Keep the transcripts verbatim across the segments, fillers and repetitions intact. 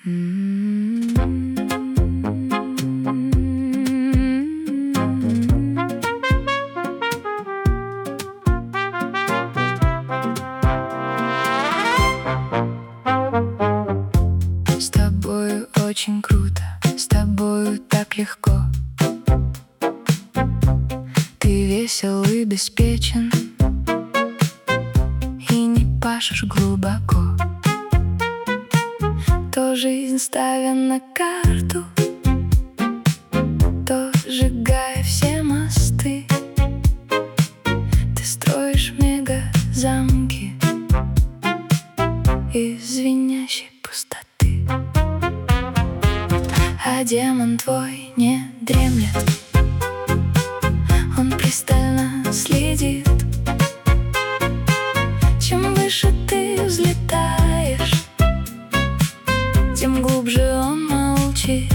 С тобою очень круто, с тобою так легко. Ты весел и беспечен, и не пашешь глубоко. То жизнь ставя на карту, то сжигая все мосты. Ты строишь мега-замки из звенящей пустоты. А демон твой не дремлет, он пристально следит. Чем выше ты взлетаешь, тем глубже он молчит.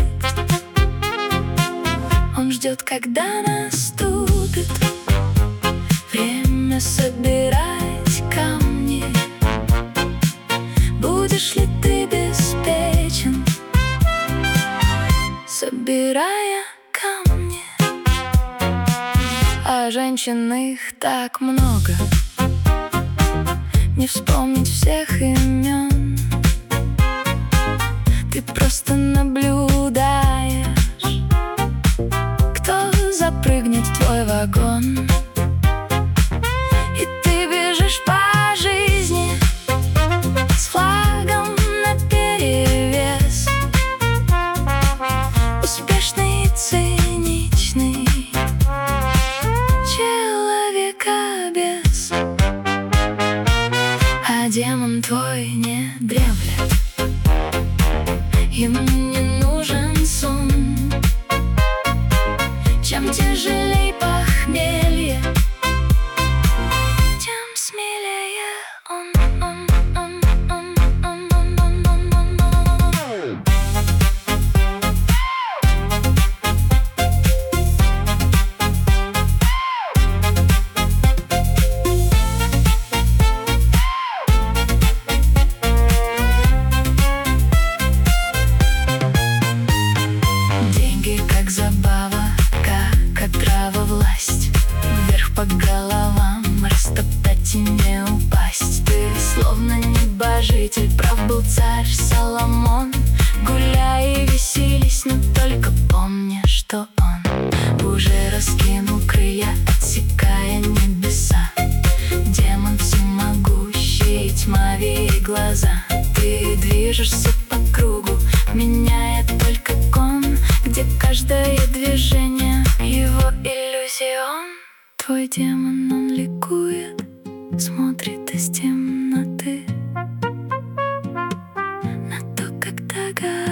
Он ждет, когда наступит время собирать камни. Будешь ли ты беспечен, собирая камни? А женщин их так много, не вспомнить всех имен. Ты просто наблюдаешь, кто запрыгнет в твой вагон. И ты бежишь по жизни с флагом наперевес, успешный и циничный человекобес. А демон твой не дремлет, ему не нужен сон. Чем тяжелей похмелье, тем смелее он, он, он, он, он, он, он, он, он, он. Деньги как забава, как отрава власть. Вверх по головам растоптать и не упасть. Ты словно небожитель, прав был царь Соломон. Гуляй и веселись, но только помни, что он уже раскинул крылья, отсекая небеса. Демон всемогущий, тьмавее глаза. Ты движешься по кругу, меняя только кон, где каждое движение его иллюзион. Твой демон, он ликует, смотрит из темноты на то, как догадывается.